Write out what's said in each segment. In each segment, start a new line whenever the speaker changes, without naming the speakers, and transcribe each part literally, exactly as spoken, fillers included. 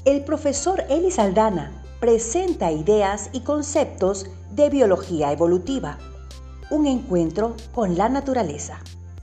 El profesor Elis Aldana presenta ideas y conceptos de biología evolutiva. Un encuentro con la naturaleza.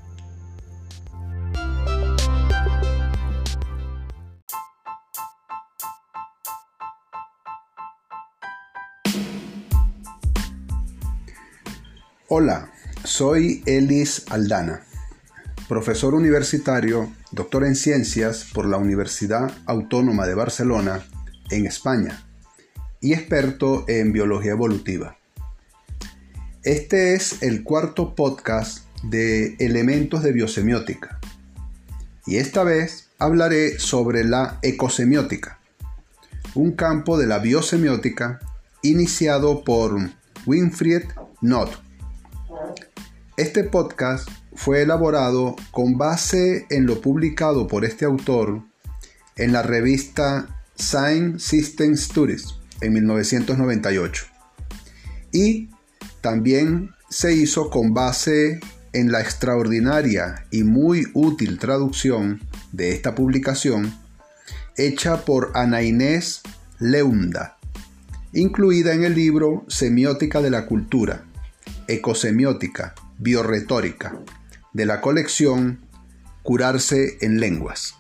Hola, soy Elis Aldana, profesor universitario, doctor en ciencias por la Universidad Autónoma de Barcelona, en España, y experto en biología evolutiva. Este es el cuarto podcast de Elementos de Biosemiótica, y esta vez hablaré sobre la ecosemiótica, un campo de la biosemiótica iniciado por Winfried Nott. Este podcast fue elaborado con base en lo publicado por este autor en la revista Science System Studies en mil novecientos noventa y ocho y también se hizo con base en la extraordinaria y muy útil traducción de esta publicación hecha por Ana Inés Leunda, incluida en el libro Semiótica de la Cultura, Ecosemiótica, Biorretórica, de la colección Curarse en Lenguas.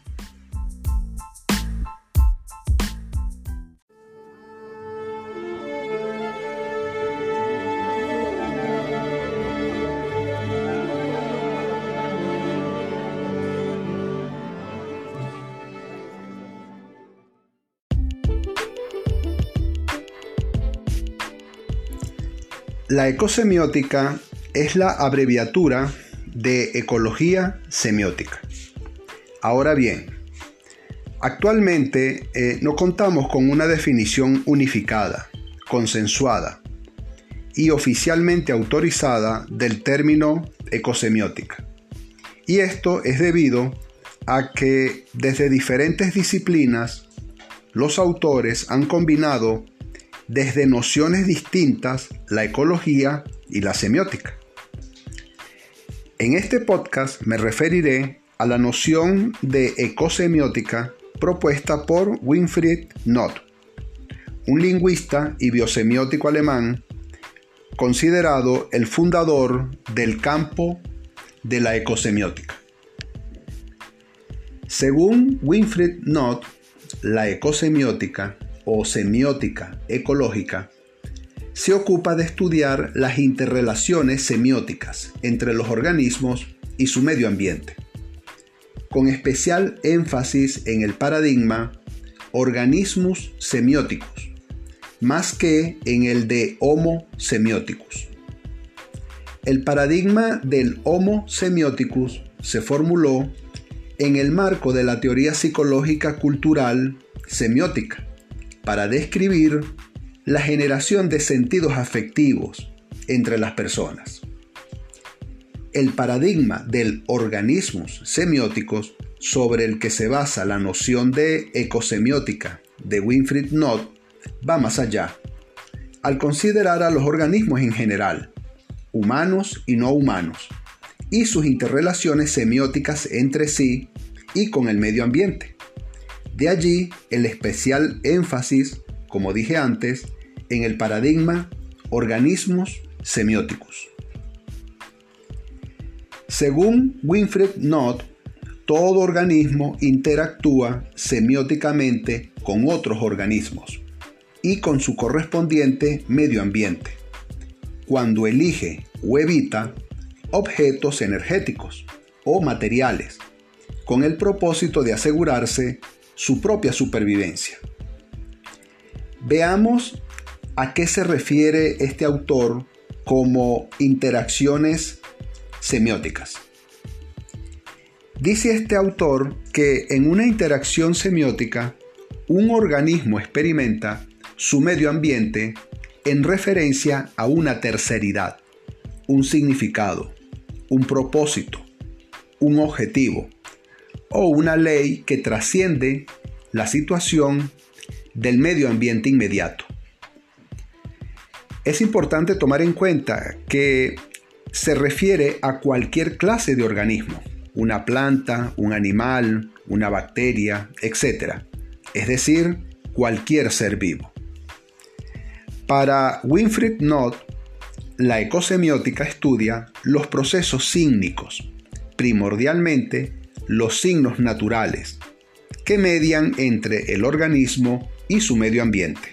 La ecosemiótica es la abreviatura de ecología semiótica. Ahora bien, actualmente eh, no contamos con una definición unificada, consensuada y oficialmente autorizada del término ecosemiótica. Y esto es debido a que desde diferentes disciplinas los autores han combinado desde nociones distintas la ecología y la semiótica. En este podcast me referiré a la noción de ecosemiótica propuesta por Winfried Nott, un lingüista y biosemiótico alemán considerado el fundador del campo de la ecosemiótica. Según Winfried Nott, la ecosemiótica o semiótica ecológica se ocupa de estudiar las interrelaciones semióticas entre los organismos y su medio ambiente, con especial énfasis en el paradigma organismus semióticos, más que en el de homo semióticus. El paradigma del homo semióticus se formuló en el marco de la teoría psicológica cultural semiótica para describir la generación de sentidos afectivos entre las personas. El paradigma del organismos semióticos, sobre el que se basa la noción de ecosemiótica de Winfried Nott, va más allá, al considerar a los organismos en general, humanos y no humanos, y sus interrelaciones semióticas entre sí y con el medio ambiente. De allí el especial énfasis, como dije antes, en el paradigma organismos semióticos. Según Winfried Nott, todo organismo interactúa semióticamente con otros organismos y con su correspondiente medio ambiente, cuando elige o evita objetos energéticos o materiales, con el propósito de asegurarse su propia supervivencia. Veamos a qué se refiere este autor como interacciones semióticas. Dice este autor que en una interacción semiótica, un organismo experimenta su medio ambiente en referencia a una terceridad, un significado, un propósito, un objetivo o una ley que trasciende la situación del medio ambiente inmediato. Es importante tomar en cuenta que se refiere a cualquier clase de organismo, una planta, un animal, una bacteria, etcétera. Es decir, cualquier ser vivo. Para Winfried Knott, la ecosemiótica estudia los procesos sígnicos, primordialmente los signos naturales, que median entre el organismo y su medio ambiente.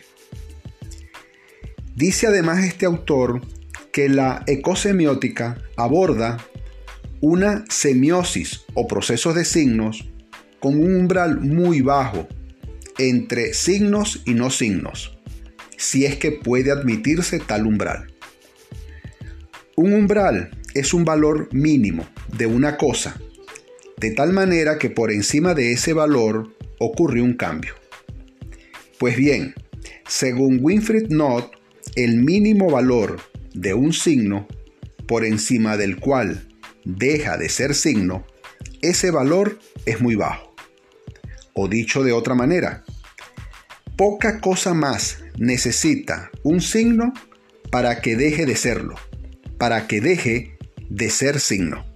Dice además este autor que la ecosemiótica aborda una semiosis o procesos de signos con un umbral muy bajo entre signos y no signos, si es que puede admitirse tal umbral. Un umbral es un valor mínimo de una cosa, de tal manera que por encima de ese valor ocurre un cambio. Pues bien, según Winfried Knott, el mínimo valor de un signo por encima del cual deja de ser signo, ese valor es muy bajo. O dicho de otra manera, poca cosa más necesita un signo para que deje de serlo, para que deje de ser signo.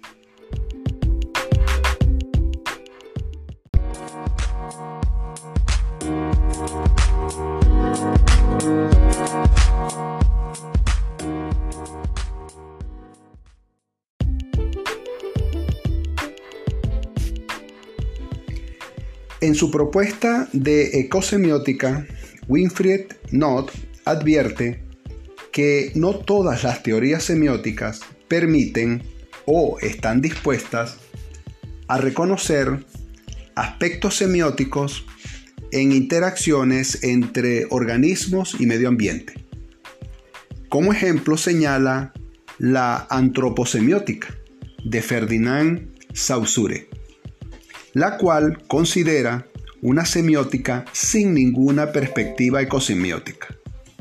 En su propuesta de ecosemiótica, Winfried Knott advierte que no todas las teorías semióticas permiten o están dispuestas a reconocer aspectos semióticos en interacciones entre organismos y medio ambiente. Como ejemplo señala la antroposemiótica de Ferdinand Saussure, la cual considera una semiótica sin ninguna perspectiva ecosemiótica.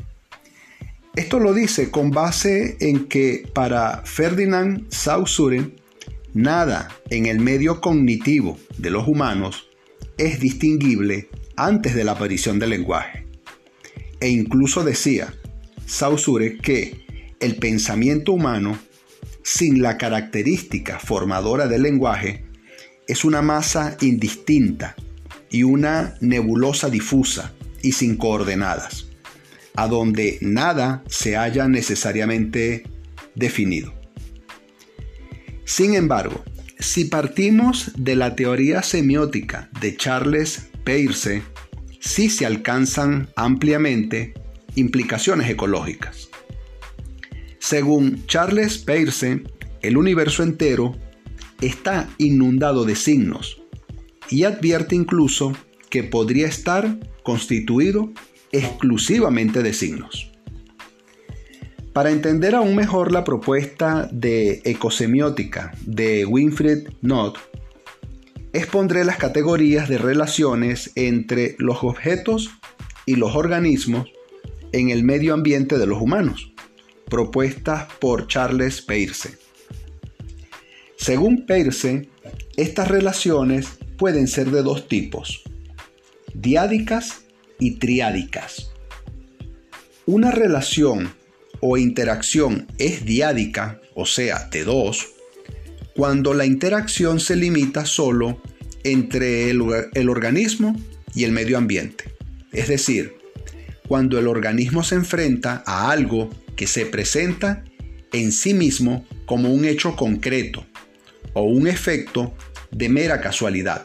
Esto lo dice con base en que para Ferdinand Saussure nada en el medio cognitivo de los humanos es distinguible antes de la aparición del lenguaje. E incluso decía Saussure que el pensamiento humano, sin la característica formadora del lenguaje, es una masa indistinta y una nebulosa difusa y sin coordenadas, a donde nada se haya necesariamente definido. Sin embargo, si partimos de la teoría semiótica de Charles Peirce, sí se alcanzan ampliamente implicaciones ecológicas. Según Charles Peirce, el universo entero está inundado de signos y advierte incluso que podría estar constituido exclusivamente de signos. Para entender aún mejor la propuesta de ecosemiótica de Winfried Knott, expondré las categorías de relaciones entre los objetos y los organismos en el medio ambiente de los humanos, propuestas por Charles Peirce. Según Peirce, estas relaciones pueden ser de dos tipos: diádicas y triádicas. Una relación o interacción es diádica, o sea, de dos, cuando la interacción se limita solo entre el, el organismo y el medio ambiente. Es decir, cuando el organismo se enfrenta a algo que se presenta en sí mismo como un hecho concreto o un efecto de mera casualidad.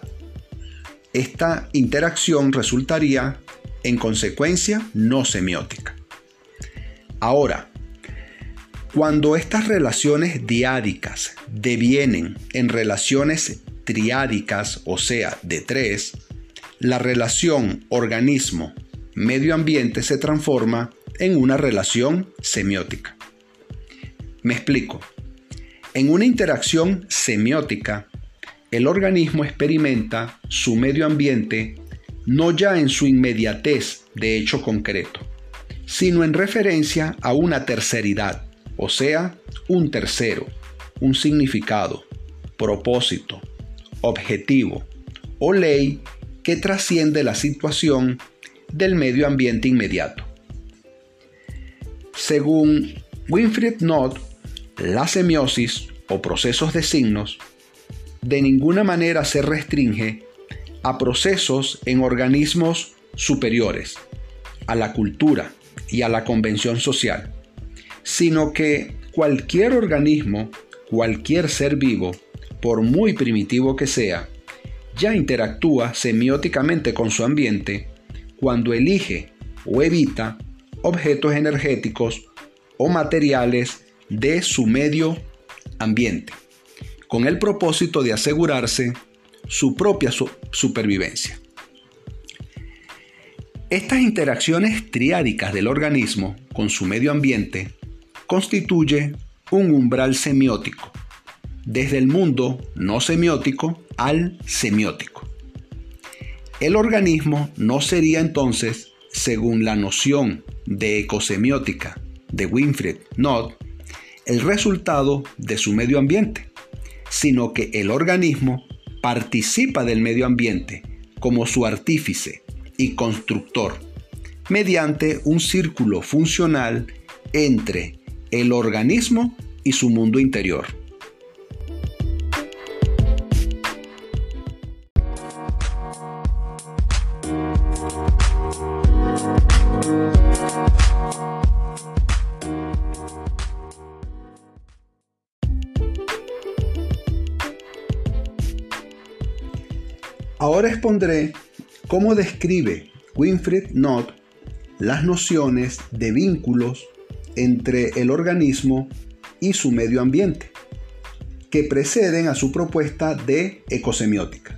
Esta interacción resultaría, en consecuencia, no semiótica. Ahora, cuando estas relaciones diádicas devienen en relaciones triádicas, o sea, de tres, la relación organismo-medio ambiente se transforma en una relación semiótica. Me explico. En una interacción semiótica, el organismo experimenta su medio ambiente no ya en su inmediatez de hecho concreto, sino en referencia a una terceridad, o sea, un tercero, un significado, propósito, objetivo o ley que trasciende la situación del medio ambiente inmediato. Según Winfried Knott, la semiosis o procesos de signos de ninguna manera se restringe a procesos en organismos superiores a la cultura y a la convención social, sino que cualquier organismo, cualquier ser vivo, por muy primitivo que sea, ya interactúa semióticamente con su ambiente cuando elige o evita objetos energéticos o materiales de su medio ambiente, con el propósito de asegurarse su propia su- supervivencia. Estas interacciones triádicas del organismo con su medio ambiente constituye un umbral semiótico, desde el mundo no semiótico al semiótico. El organismo no sería entonces, según la noción de ecosemiótica de Winfried Nott, el resultado de su medio ambiente, sino que el organismo participa del medio ambiente como su artífice y constructor, mediante un círculo funcional entre el organismo y su mundo interior. Ahora expondré cómo describe Winfried Nott las nociones de vínculos entre el organismo y su medio ambiente, que preceden a su propuesta de ecosemiótica.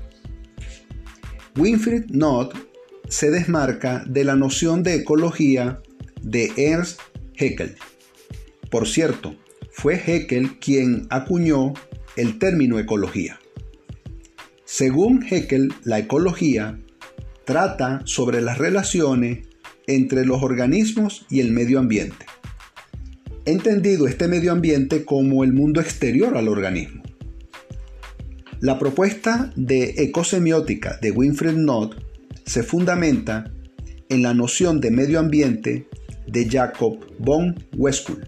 Winfried Nott se desmarca de la noción de ecología de Ernst Haeckel. Por cierto, fue Haeckel quien acuñó el término ecología. Según Haeckel, la ecología trata sobre las relaciones entre los organismos y el medio ambiente, entendido este medio ambiente como el mundo exterior al organismo. La propuesta de ecosemiótica de Winfried Nott se fundamenta en la noción de medio ambiente de Jacob von Westphal.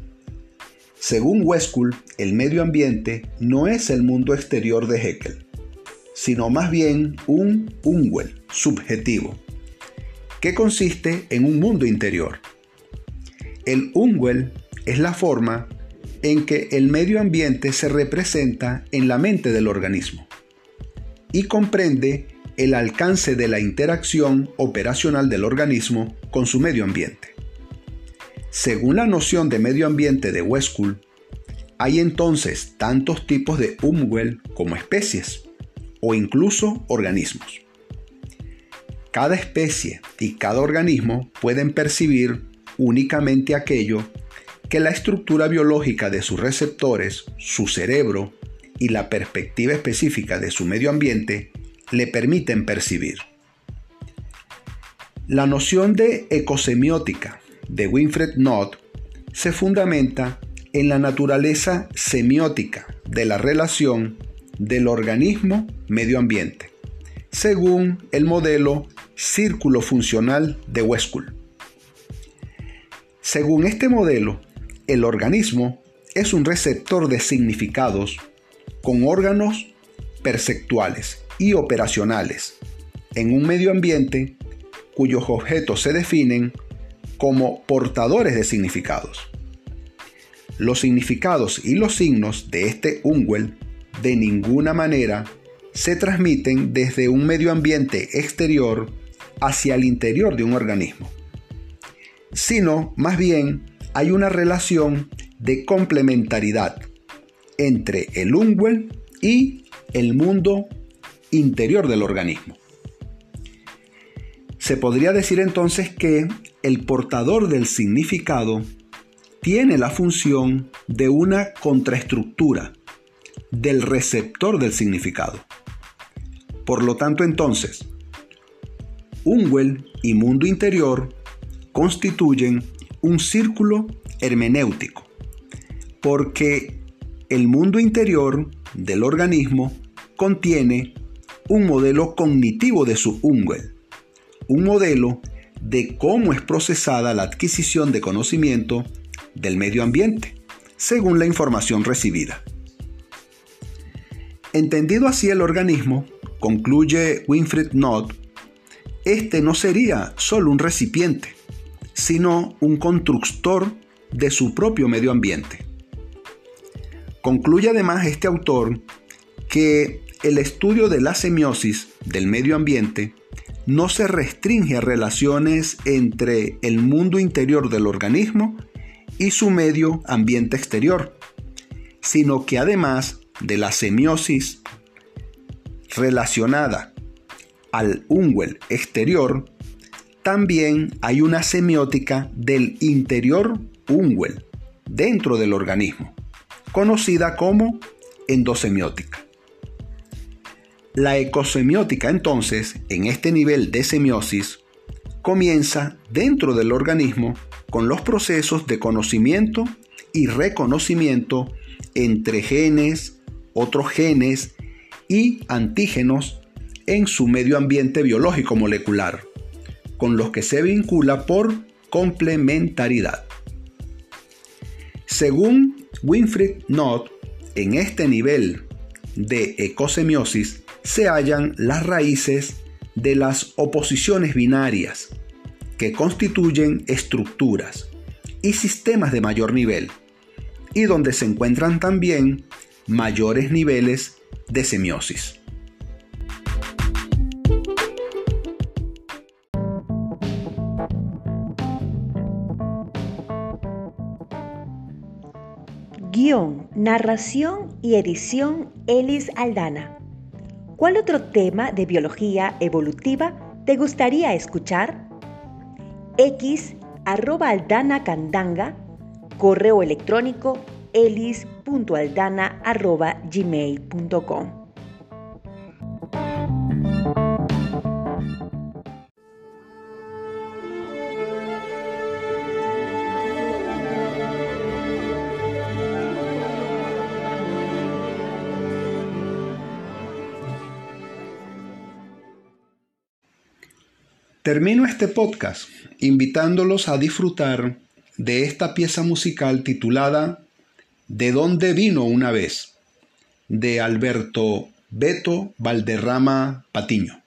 Según Westphal, el medio ambiente no es el mundo exterior de Haeckel, sino más bien un umwelt subjetivo, que consiste en un mundo interior. El umwelt es la forma en que el medio ambiente se representa en la mente del organismo y comprende el alcance de la interacción operacional del organismo con su medio ambiente. Según la noción de medio ambiente de Westphal, hay entonces tantos tipos de umwelt como especies, o incluso organismos. Cada especie y cada organismo pueden percibir únicamente aquello que la estructura biológica de sus receptores, su cerebro y la perspectiva específica de su medio ambiente le permiten percibir. La noción de ecosemiótica de Winfried Nott se fundamenta en la naturaleza semiótica de la relación del organismo-medio ambiente, según el modelo círculo funcional de Westphal. Según este modelo, el organismo es un receptor de significados con órganos perceptuales y operacionales en un medio ambiente cuyos objetos se definen como portadores de significados. Los significados y los signos de este umwelt de ninguna manera se transmiten desde un medio ambiente exterior hacia el interior de un organismo, sino más bien hay una relación de complementariedad entre el umwelt y el mundo interior del organismo. Se podría decir entonces que el portador del significado tiene la función de una contraestructura del receptor del significado. Por lo tanto, entonces, umwelt y mundo interior constituyen un círculo hermenéutico, porque el mundo interior del organismo contiene un modelo cognitivo de su umwelt, un modelo de cómo es procesada la adquisición de conocimiento del medio ambiente, según la información recibida. Entendido así el organismo, concluye Winfried Nott, este no sería solo un recipiente, sino un constructor de su propio medio ambiente. Concluye además este autor que el estudio de la semiosis del medio ambiente no se restringe a relaciones entre el mundo interior del organismo y su medio ambiente exterior, sino que además de la semiosis relacionada al Umwelt exterior, también hay una semiótica del interior Umwelt dentro del organismo, conocida como endosemiótica. La ecosemiótica, entonces, en este nivel de semiosis, comienza dentro del organismo con los procesos de conocimiento y reconocimiento entre genes, otros genes y antígenos en su medio ambiente biológico molecular, con los que se vincula por complementariedad. Según Winfried Nott, en este nivel de ecosemiosis se hallan las raíces de las oposiciones binarias que constituyen estructuras y sistemas de mayor nivel, y donde se encuentran también mayores niveles de semiosis.
Guión, narración y edición Elis Aldana. ¿Cuál otro tema de biología evolutiva te gustaría escuchar? X arroba aldana candanga, correo electrónico elis punto aldana arroba gmail punto com.
Termino este podcast invitándolos a disfrutar de esta pieza musical titulada ¿De dónde vino una vez?, de Alberto Beto Valderrama Patiño.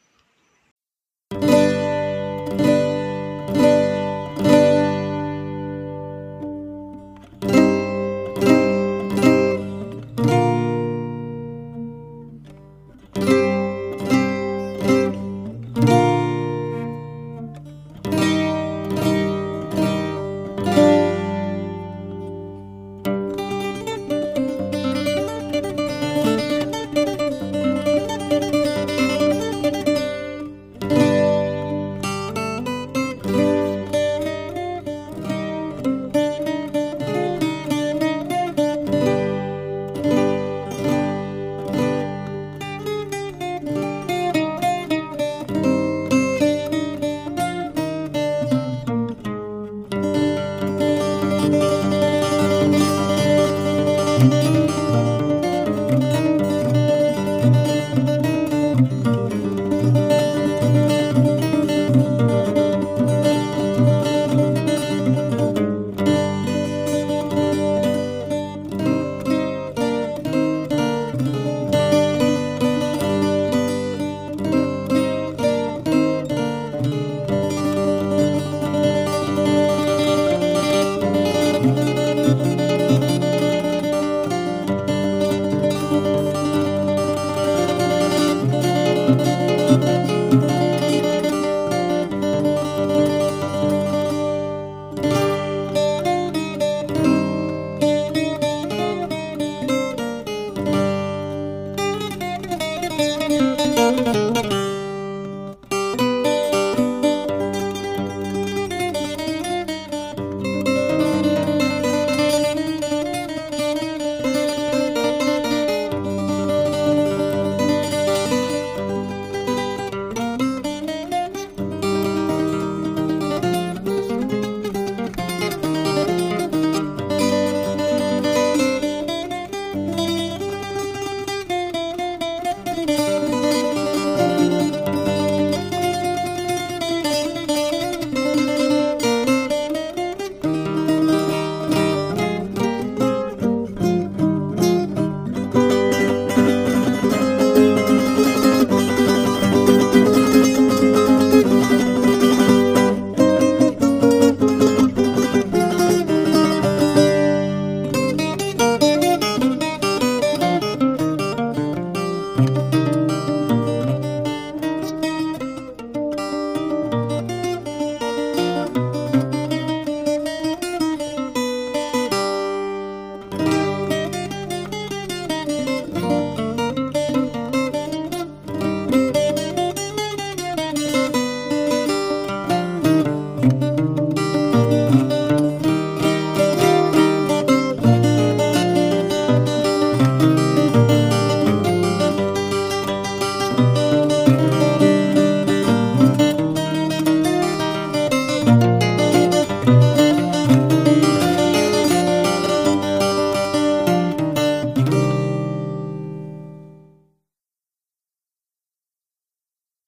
Chao.